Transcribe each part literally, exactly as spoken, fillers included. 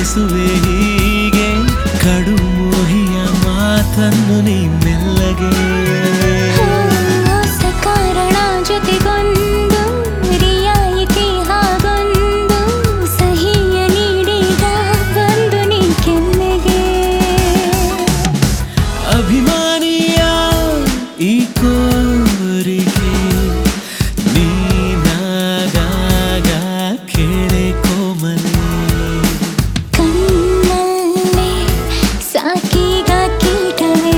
ತಿಳಿಸುವೆ ಹೀಗೆ ಕಡು ಮೋಹಿಯ ಮಾತನ್ನು ನೀ ಮೆಲ್ಲಗೆ ಸಕಾರಣ ಜೊತೆಗೊಂದು ರಿಯಾಯಿತಿ ಹಾಗೊಂದು ಸಹಿಯ ನೀಡಿದ ಬಂದು ನೀ ಕೆನ್ನೆಗೆ ಅಭಿಮಾನಿಯ ಈ ಕೋರಿಕೆ ನೀನಾಗಾಗ ಕೇಳೆ ಕೋಮಲೆ ಕಣ್ಣಲ್ಲೇ ಸಾಕೀಗ ಕೀಟವೇ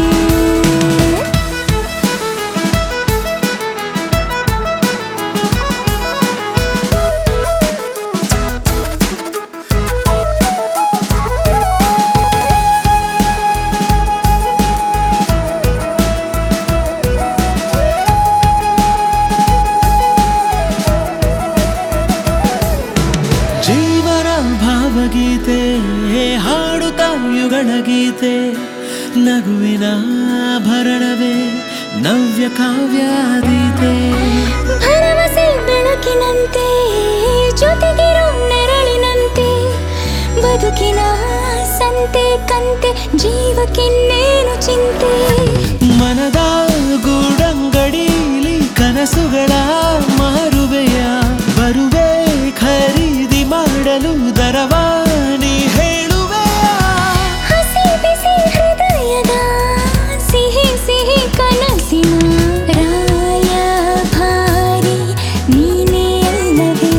ಜೀವನ ಭಾವಗೀತೆ ಹಾಡುತ್ತ ಯುಗಳ ಗೀತೆ ನಗುವಿನ ಭರಣವೇ ನವ್ಯ ಕಾವ್ಯಾದೀತೆ ಭರವಸೆ ಬೆಳಕಿನಂತೆ ಜೊತೆಗಿರೋ ನೆರಳಿನಂತೆ ಬದುಕಿನ ಸಂತೆ ಕಂತೆ ಜೀವಕ್ಕಿನ್ನೇನು ಚಿಂತೆ ಮನದ ಗೂಡಂಗಡೀಲಿ ಕನಸುಗಳ ಮಾರುವೆಯ ಬರುವೆ ಖರೀದಿ ಮಾಡಲು ದರವಾ ನೀ ಹೇಳುವೆಯ ಹಸಿ ಬಿಸಿ ಹೃದಯದ ಸಿಹಿ ಸಿಹಿ ಕನಸಿನ ರಾಯ ಭಾರಿ ನೀನೇ ಅಲ್ಲವೇ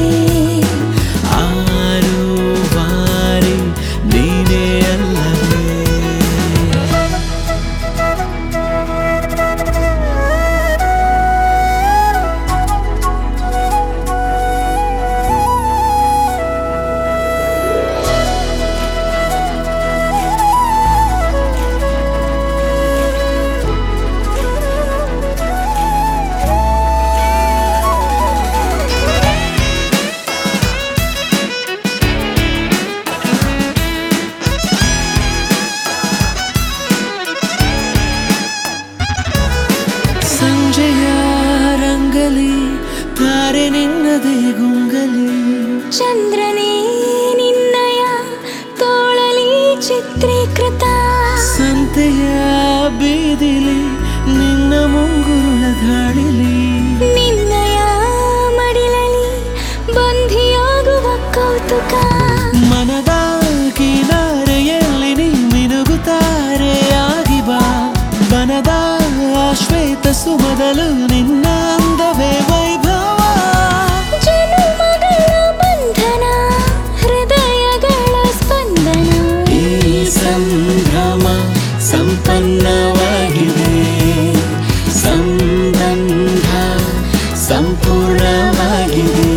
ಆರು ಬಾರಿ ನೀನೇ ಅಲ್ಲವೇ ಸಂಜೆಯ ರಂಗಲಿ ತಾರೆ ನಿನ್ನದೇ ಗುಂಗಲಿ ಚಂದ್ರನೇ ನಿನ್ನಯ ತೋಳಲಿ ಚಿತ್ರೀಕೃತ ಸಂತೆಯ ಬೀದಿಲಿ ನಿನ್ನ ಮುಂಗುರುಳ ಧಾಳಿಲಿ ನಿನ್ನಯ ಮಡಿಲಲಿ ಬಂಧಿಯಾಗುವ ಕೌತುಕ ಮನದ ಕಿನಾರೆಯಲ್ಲಿ ನೀ ಮಿನುಗುತ್ತಾರೆ ಆಗಿ ಬಾ ಬನದ ಶ್ವೇತ ಸುಮದಲು ನಿನ್ನ ಅಂದವೇ ವೈಭವ ಜನುಮಗಳ ಬಂಧನ ಹೃದಯಗಳ ಸ್ಪಂದನ ಈ ಸಂಭ್ರಮ ಸಂಪನ್ನವಾಗಿದೆ ಸಂಬಂಧ ಸಂಪೂರ್ಣವಾಗಿದೆ